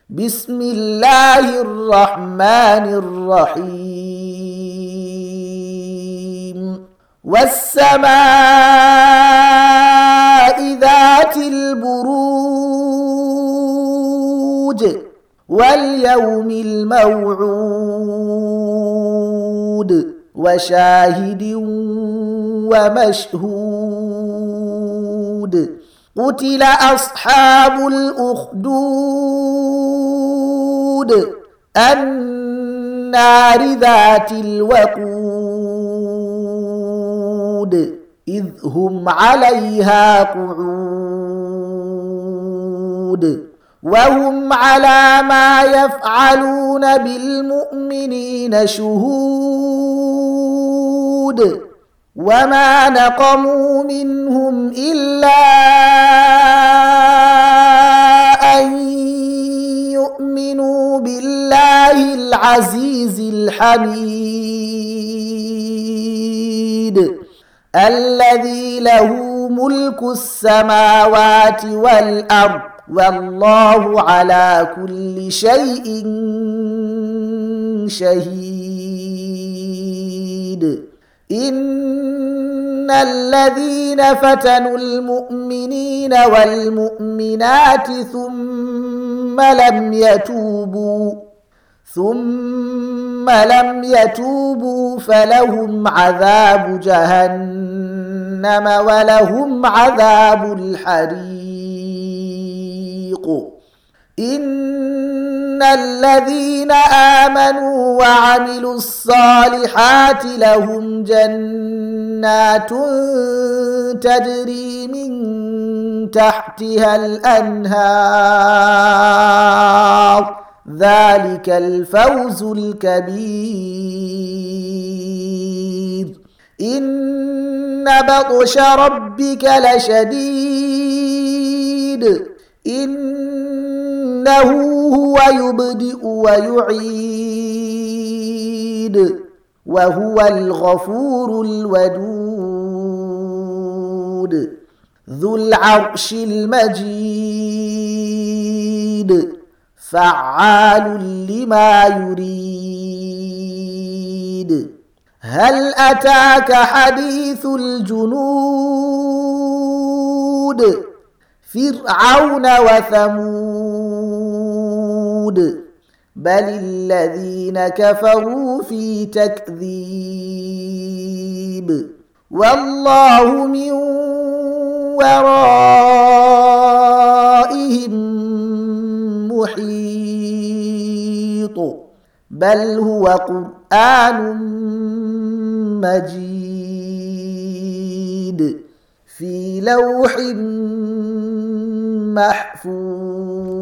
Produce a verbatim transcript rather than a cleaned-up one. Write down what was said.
بسم الله الرحمن الرحيم والسماء ذات البروج واليوم الموعود وشاهد ومشهود قتل أصحاب الأخدود النار ذات الوقود إذ هم عليها قعود وهم على ما يفعلون بالمؤمنين شهود وما نقموا منهم إلا أن يؤمنوا بالله العزيز الحميد الذي له ملك السماوات والأرض والله على كل شيء شهيد إن الذين فتنوا المؤمنين والمؤمنات ثم لم يتوبوا ثم لم يتوبوا فلهم عذاب جهنم ولهم عذاب الحريق إن الذين آمنوا وعملوا الصالحات لهم جنات تجري من تحتها الأنهار ذلك الفوز الكبير إن بطش ربك لشديد إنه هو يبدئ ويعيد وهو الغفور الودود ذو العرش المجيد فعال لما يريد هل أتاك حديث الجنود فرعون وثمود بل الذين كفروا في تكذيب والله من ورائهم محيط بل هو قرآن مجيد في لوح محفوظ.